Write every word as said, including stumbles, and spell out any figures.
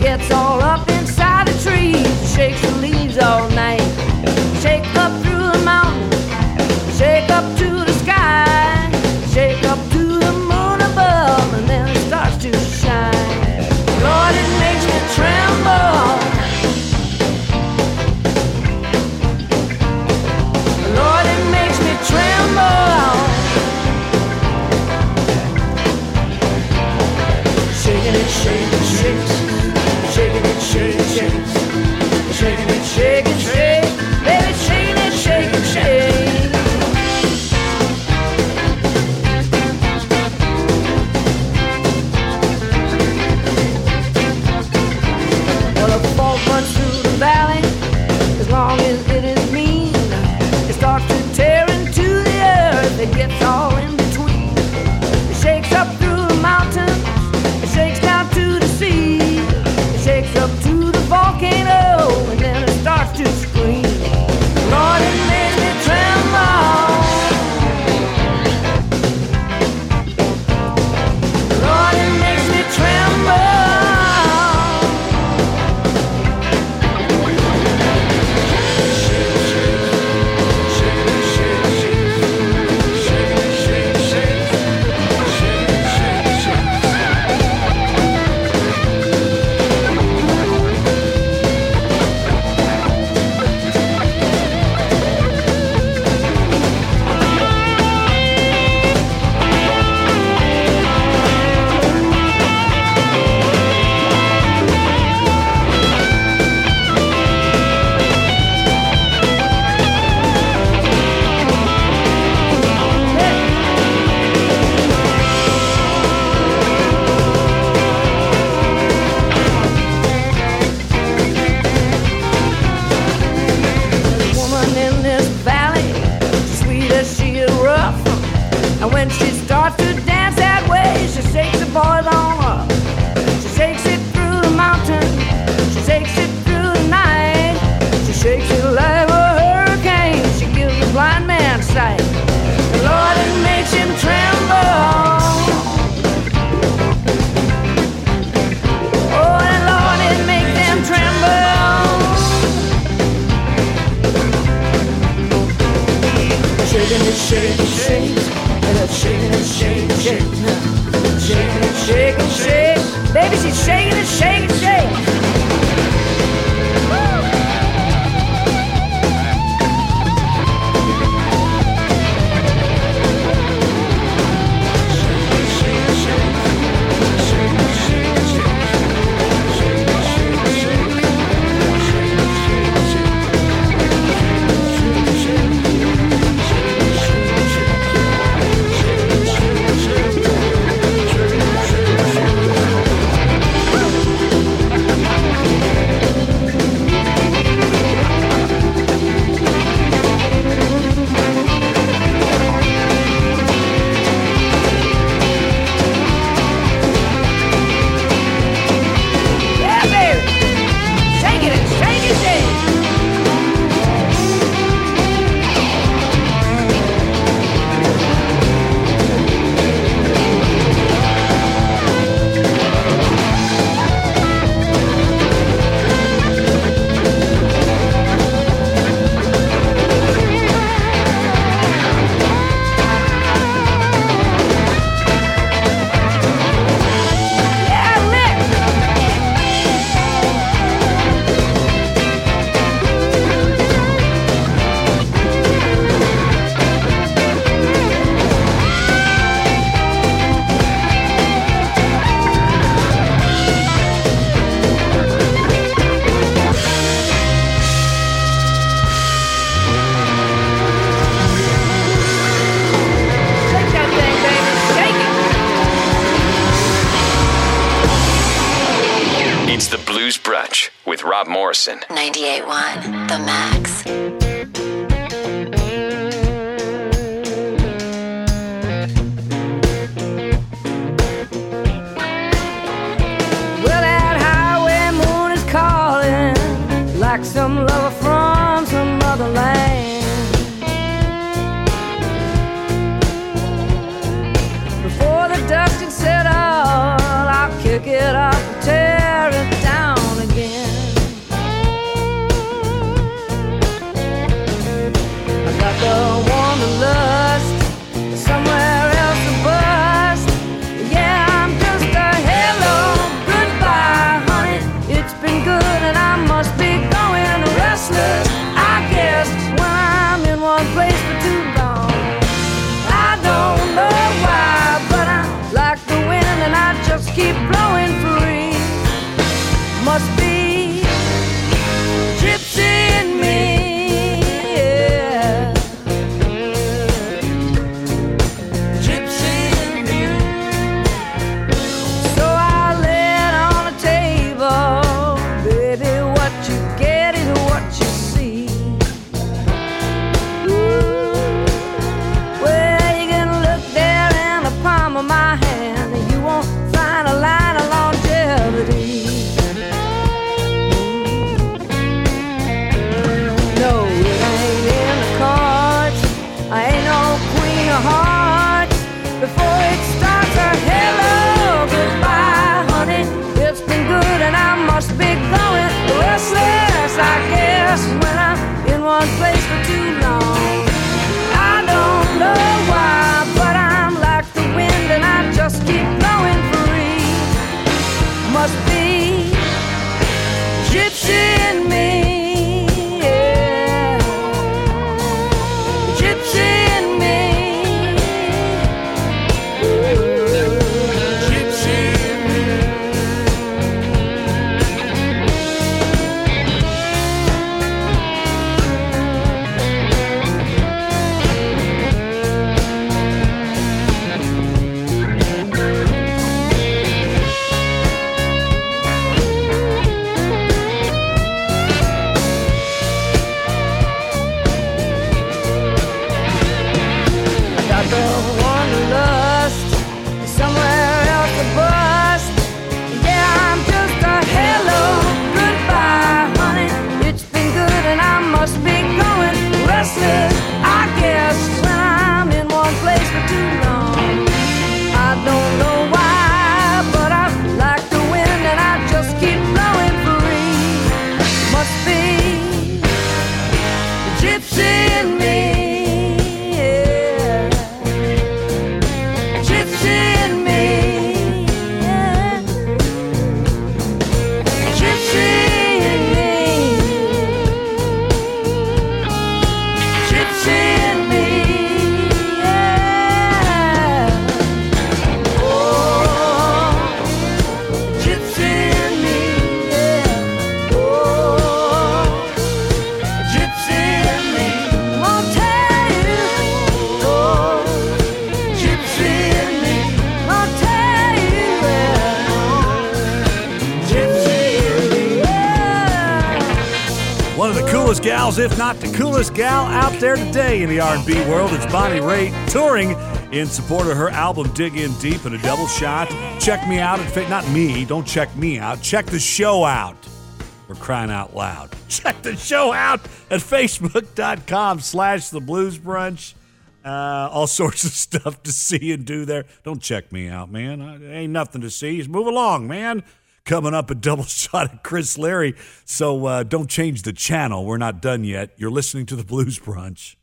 gets all up inside the trees, shakes the leaves all night, shake up through the mountains, shake up to the sky, shake up to the moon above, and then it starts to shine. Lord, it makes me tremble. Lord, it makes me tremble. Shaking it, shaking it, shakes. Shaking it, shaking it, shakes. Shaking it, shaking it, shake. Baby, shaking it, shaking it, shake. Well, a fault runs through the valley. As long as it is mean, it starts to tear into the earth. It gets all in between. It shakes up through the mountains. It shakes down to the sea. It shakes up to the volcano, and then it starts to scream. Lord, it makes me tremble. Lord, it makes me tremble. And when she starts to dance that way, she shakes the boys on up. She shakes it through the mountain. She shakes it through the night. She shakes it like a hurricane. She gives the blind man sight. And Lord, it makes him tremble. Oh, and Lord, it makes them tremble. Shaking it, shaking it, shaking. Shaking it, shaking it, shaking it, shaking it, shaking it, shake. Baby, she's shaking it, shaking it, shake. Rob Morrison. ninety-eight point one, The Max. Well, that highway moon is calling like some lover from some other land. Before the dust can settle, I'll kick it up and tear it down. must be gypsy in me, yeah. Gypsy in me. So I lay it on the table, baby, what you get is what you see. Ooh. Well, you can look there in the palm of my hand, and you won't find a line of longevity. No, it ain't in the cards. I ain't no queen of hearts. Before it starts, a hello, goodbye, honey. It's been good and I must be going restless, I guess, when I'm in one place for too long. I don't know why, but I'm like the wind and I just keep blowing free. Must be gypsy in me, yeah. Gypsy in me. Ooh, gypsy in me. I got the wanderlust, somewhere else to bust. Yeah, I'm just a hello, goodbye, honey. It's been good and I must be going restless, I guess, when I'm in one place for too long. I don't know why, but I like the wind and I just keep blowing free. Must be gypsy in me, yeah. Gypsy in me, yeah. Gypsy in me. Gypsy in me, yeah. Oh, gypsy in me, yeah. Oh, gypsy in me. I'll tell you. Oh, gypsy in me. I'll tell you. Yeah. Gypsy in me, yeah. One of the coolest gals, if not the coolest gal out there today in the R and B world, it's Bonnie Raitt, touring in support of her album Dig In Deep and a double shot. Check me out at, fa- not me, don't check me out, check the show out. We're crying out loud. Check the show out at facebook.com slash the blues brunch. Uh, all sorts of stuff to see and do there. Don't check me out, man. I, ain't nothing to see. Just move along, man. Coming up, a double shot at Chris Larry. So uh, don't change the channel. We're not done yet. You're listening to the Blues Brunch.